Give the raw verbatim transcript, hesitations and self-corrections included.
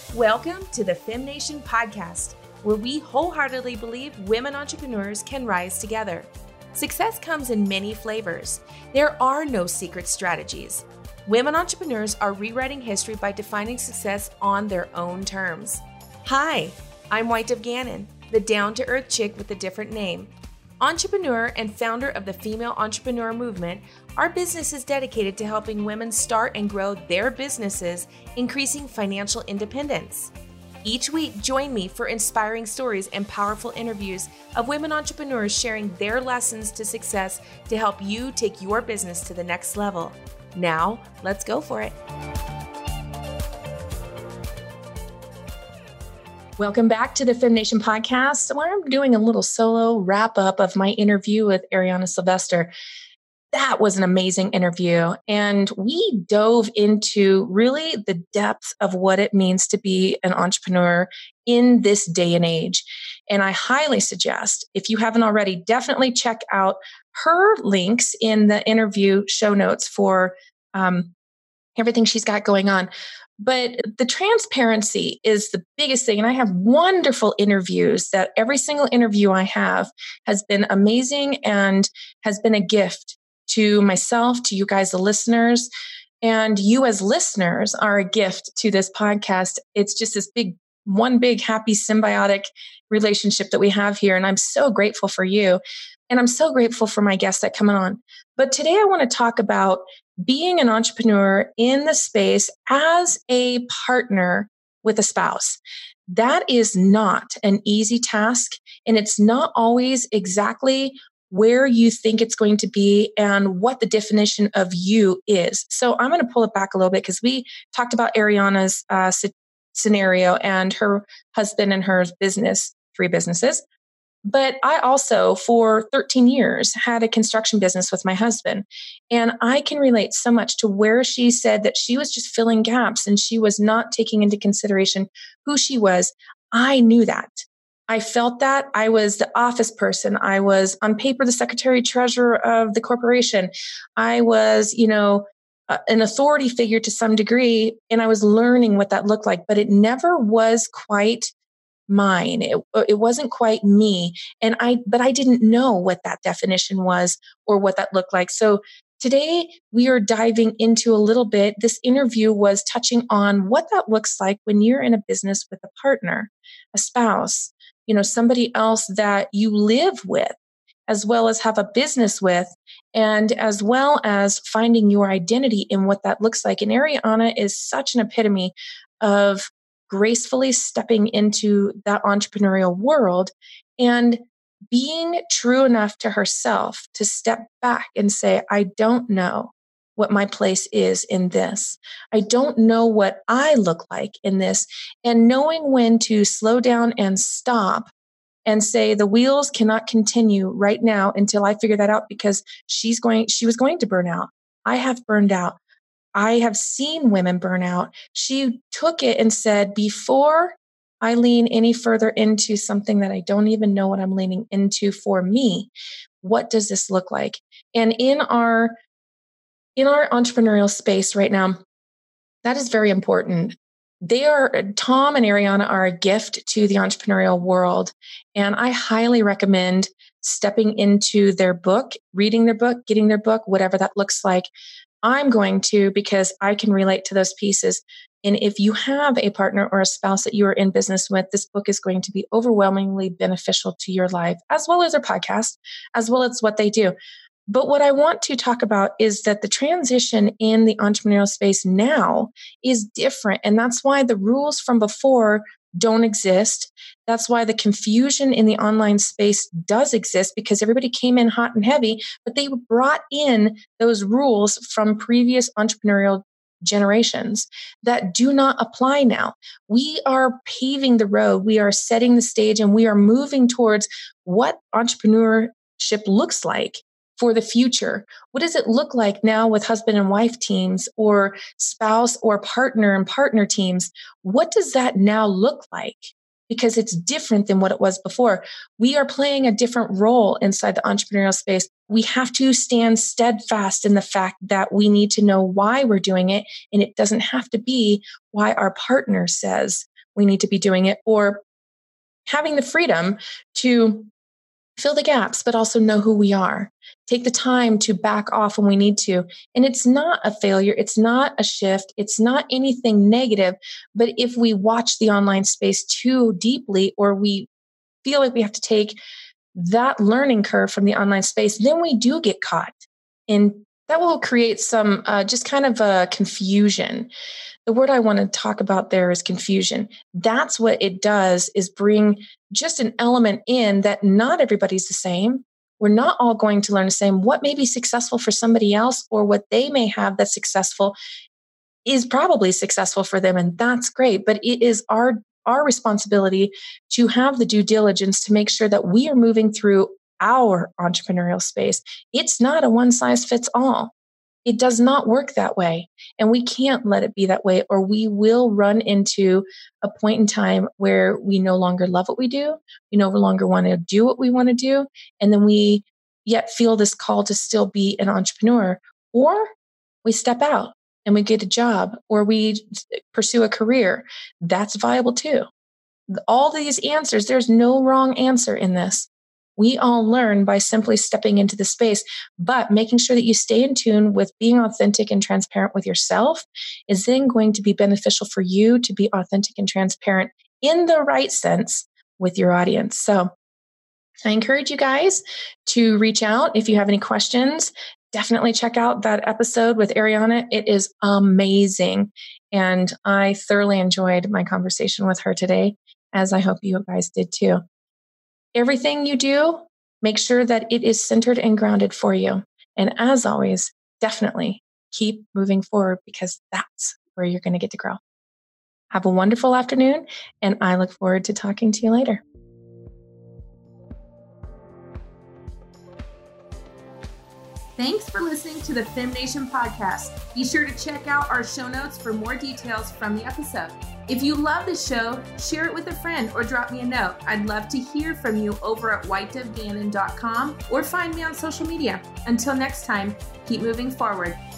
Welcome to the FemNation podcast, where we wholeheartedly believe women entrepreneurs can rise together. Success comes in many flavors. There are no secret strategies. Women entrepreneurs are rewriting history by defining success on their own terms. Hi, I'm White Dove Gannon, the down-to-earth chick with a different name. Entrepreneur and founder of the Female Entrepreneur Movement, our business is dedicated to helping women start and grow their businesses, increasing financial independence. Each week, join me for inspiring stories and powerful interviews of women entrepreneurs sharing their lessons to success to help you take your business to the next level. Now, let's go for it. Welcome back to the FemNation podcast, where I'm doing a little solo wrap up of my interview with Ariana Sylvester. That was an amazing interview. And we dove into really the depths of what it means to be an entrepreneur in this day and age. And I highly suggest, if you haven't already, definitely check out her links in the interview show notes for um, everything she's got going on. But the transparency is the biggest thing. And I have wonderful interviews that every single interview I have has been amazing and has been a gift to myself, to you guys, the listeners. And you as listeners are a gift to this podcast. It's just this big, one big, happy, symbiotic relationship that we have here. And I'm so grateful for you. And I'm so grateful for my guests that come on. But today I want to talk about being an entrepreneur in the space as a partner with a spouse. That is not an easy task, and it's not always exactly where you think it's going to be and what the definition of you is. So I'm going to pull it back a little bit because we talked about Ariana's uh, scenario and her husband and her business, three businesses. But I also, for thirteen years, had a construction business with my husband. And I can relate so much to where she said that she was just filling gaps and she was not taking into consideration who she was. I knew that. I felt that. I was the office person. I was on paper the secretary treasurer of the corporation. I was, you know, uh, an authority figure to some degree, and I was learning what that looked like, but it never was quite mine. It, it wasn't quite me. And I, but I didn't know what that definition was or what that looked like. So today we are diving into a little bit. This interview was touching on what that looks like when you're in a business with a partner, a spouse, you know, somebody else that you live with, as well as have a business with, and as well as finding your identity in what that looks like. And Ariana is such an epitome of gracefully stepping into that entrepreneurial world and being true enough to herself to step back and say, I don't know what my place is in this. I don't know what I look like in this. And knowing when to slow down and stop and say the wheels cannot continue right now until I figure that out, because she's going, she was going to burn out. I have burned out. I have seen women burn out. She took it and said, before I lean any further into something that I don't even know what I'm leaning into for me, what does this look like? And in our, in our entrepreneurial space right now, that is very important. They are, Tom and Ariana are a gift to the entrepreneurial world. And I highly recommend stepping into their book, reading their book, getting their book, whatever that looks like. I'm going to, because I can relate to those pieces. And if you have a partner or a spouse that you are in business with, this book is going to be overwhelmingly beneficial to your life, as well as their podcast, as well as what they do. But what I want to talk about is that the transition in the entrepreneurial space now is different. And that's why the rules from before don't exist. That's why the confusion in the online space does exist, because everybody came in hot and heavy, but they brought in those rules from previous entrepreneurial generations that do not apply now. We are paving the road. We are setting the stage, and we are moving towards what entrepreneurship looks like for the future. What does it look like now with husband and wife teams, or spouse or partner and partner teams? What does that now look like? Because it's different than what it was before. We are playing a different role inside the entrepreneurial space. We have to stand steadfast in the fact that we need to know why we're doing it. And it doesn't have to be why our partner says we need to be doing it, or having the freedom to fill the gaps, but also know who we are. Take the time to back off when we need to. And it's not a failure. It's not a shift. It's not anything negative. But if we watch the online space too deeply, or we feel like we have to take that learning curve from the online space, then we do get caught. And that will create some uh, just kind of a confusion. The word I want to talk about there is confusion. That's what it does, is bring just an element in that not everybody's the same. We're not all going to learn the same. What may be successful for somebody else, or what they may have that's successful, is probably successful for them. And that's great. But it is our, our responsibility to have the due diligence to make sure that we are moving through our entrepreneurial space. It's not a one size fits all. It does not work that way. And we can't let it be that way, or we will run into a point in time where we no longer love what we do. We no longer want to do what we want to do. And then we yet feel this call to still be an entrepreneur, or we step out and we get a job, or we pursue a career. That's viable too. All these answers, there's no wrong answer in this. We all learn by simply stepping into the space, but making sure that you stay in tune with being authentic and transparent with yourself is then going to be beneficial for you to be authentic and transparent in the right sense with your audience. So I encourage you guys to reach out if you have any questions. Definitely check out that episode with Ariana. It is amazing. And I thoroughly enjoyed my conversation with her today, as I hope you guys did too. Everything you do, make sure that it is centered and grounded for you. And as always, definitely keep moving forward, because that's where you're going to get to grow. Have a wonderful afternoon, and I look forward to talking to you later. Thanks for listening to the FemNation podcast. Be sure to check out our show notes for more details from the episode. If you love the show, share it with a friend or drop me a note. I'd love to hear from you over at white dove gannon dot com or find me on social media. Until next time, keep moving forward.